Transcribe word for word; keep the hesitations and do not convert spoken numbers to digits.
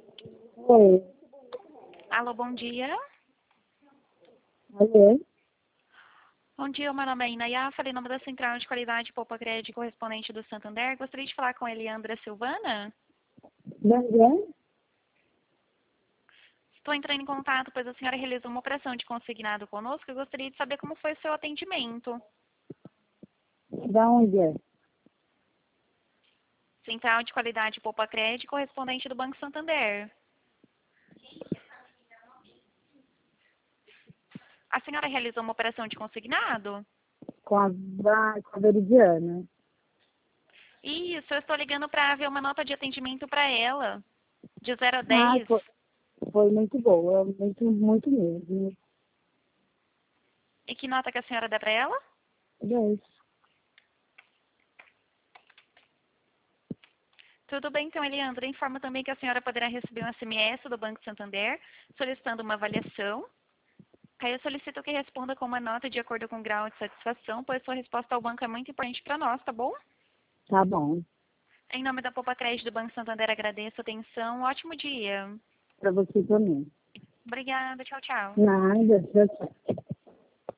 Oi, Alô, bom dia. alô? Bom dia, meu nome é Inayá, falei em nome da Central de Qualidade Poupa Crédito correspondente do Santander. Gostaria de falar com a Eliandra Silvana. Daniel? Estou entrando em contato, pois a senhora realizou uma operação de consignado conosco e gostaria de saber como foi o seu atendimento. Da onde é? Central de Qualidade Poupa Crédito correspondente do Banco Santander. A senhora realizou uma operação de consignado? Com a, da, com a Veridiana. Isso, eu estou ligando para ver uma nota de atendimento para ela, de zero a Ah, dez. foi, foi muito boa, muito, muito mesmo. E que nota que a senhora dá para ela? dez. Tudo bem, então, Eliandra. Informo também que a senhora poderá receber um S M S do Banco Santander solicitando uma avaliação. Aí eu solicito que responda com uma nota de acordo com o grau de satisfação, pois sua resposta ao banco é muito importante para nós, tá bom? Tá bom. Em nome da Poupa Crédito do Banco Santander, agradeço a atenção. Um ótimo dia. Pra você também. Obrigada. Tchau, tchau. Nada, tchau, tchau.